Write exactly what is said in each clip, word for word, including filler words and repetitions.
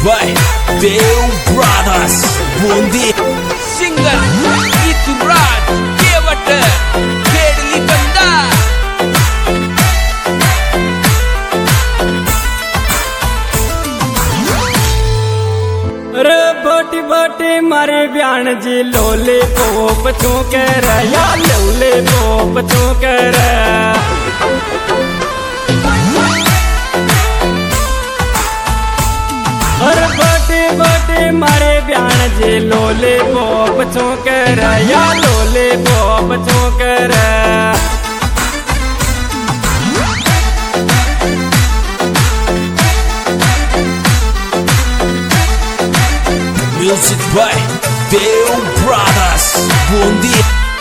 by Deo Brothers Bundi Singer Ituraj Kewat Kedli Banda अरे बोटी बोटी मारे ब्यान जी लोले पोप चू कर या लोले पोप चू कर अरे बोटी बोटी मारे ब्यान जी लोले पोप चू कर या लोले पोप चू कर Music by Deo Brothers Bundi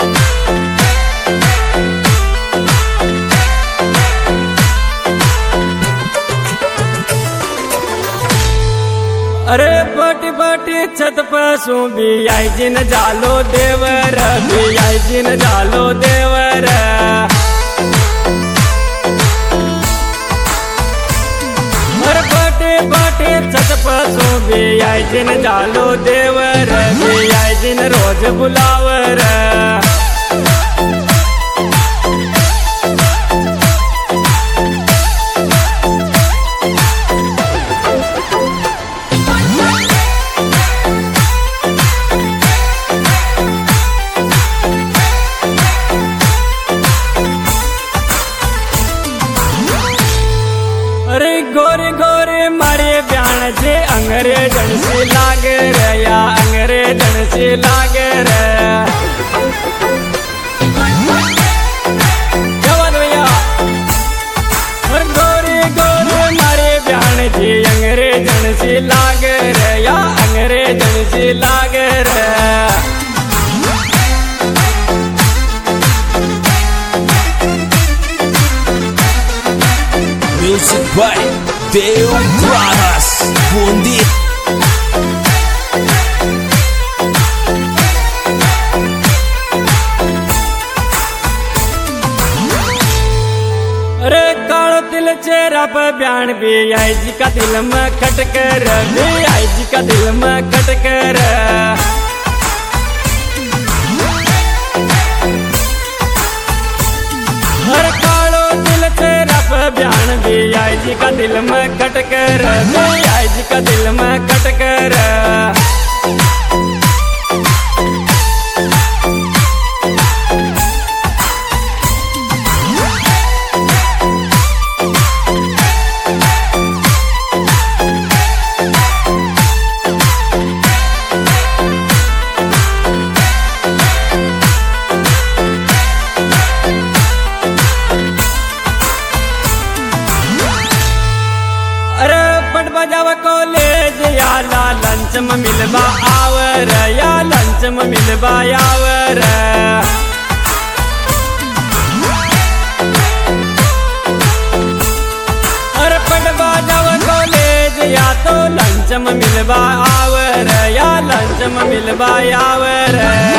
अरे बटी बटी छत पसू भी आई जिन जालो देवर भी आई जिन जालो देवर अरे बटी बटी छत पसू भी आई जिन जालो देवर भी आई जिन रोज बुलावर अरे गोरे गोरे मारे ब्यान जे अंग्रेजन से लागे रे या अंग्रेजन से लागे रे जवान भैया और गोरे गोरे मारे ब्यान जे अंग्रेजन से लागे रे या अंग्रेजन से लागे रे Music by Deo Brothers Bundi अरे कालो दिल चेहरा पर ब्यान भी आई जी का दिल में खटकर भी आई जी का दिल में खटकर हर कालो दिल चेहरा पर ब्यान भी आई जी का दिल में खटकर भी आई जी का दिल में खटकर बजाव कॉलेज या ला लंच में मिलबा आवर या लंच में मिलबा आवर अरे पढ़वा जाव कॉलेज या तो लंच में मिलबा आवर या लंच में मिलबा आवर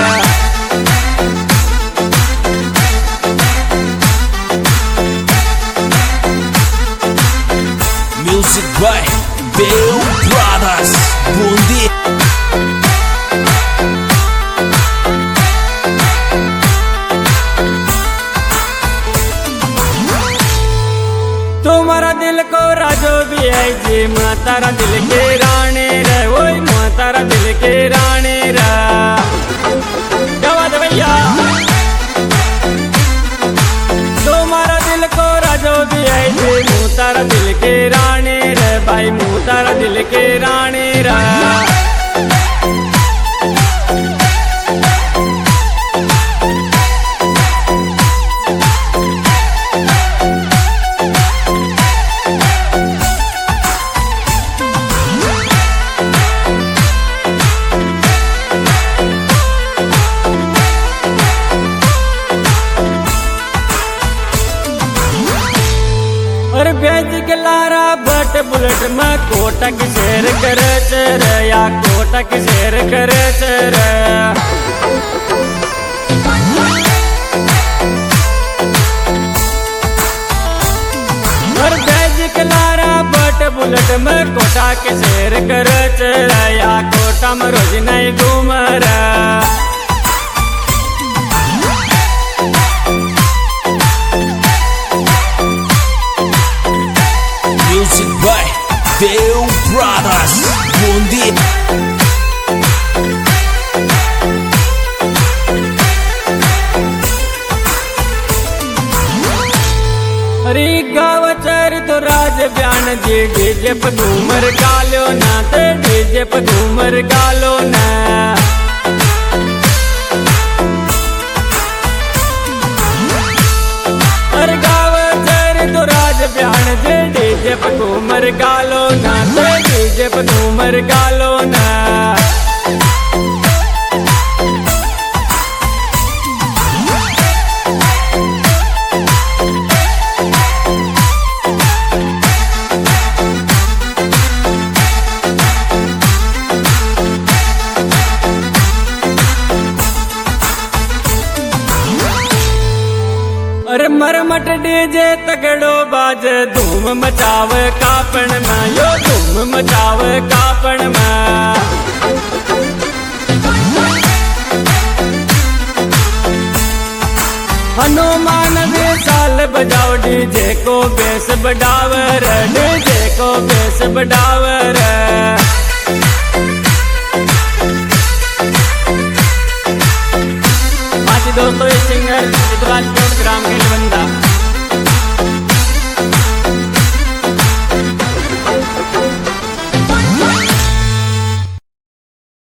Music by Deo Brothers Bundi तुम्हारा दिल को राजो भी है जी माँ तारा दिल के रानी रे ओए माँ तारा दिल के रानी रे जवाब भैया तुम्हारा दिल को राजो भी है जी मुँह तारा दिल के रानी रे भाई मुँह तारा दिल के रानी रे और बेच के लारा बट बुलेट में कोटक शेर करे चर या कोटक शेर करे चर और बेच के लारा बट बुलेट में कोटा के शेर कर चया कोटा में रोज नहीं घूम रहा। Music by Deu Brothers Bundi. अरे गावचर तो राज बयान जी डीजे पे घूमर गालो ना ते डीजे पे घूमर गालो ना। अरे गावचर तो राज बयान जी डीजे पे घूमर गालो ना ते डीजे पे घूमर गालो ना। अरे मरमट डीजे तगड़ो बाज धूम मचाव कापण में यो धूम मचाव कापण में। हनुमान साल बजाओ डीजे को बेस बढ़ावर डीजे को बेस बढ़ावर। दोस्तों ये सिंगर राजकोट ग्राम के बंदा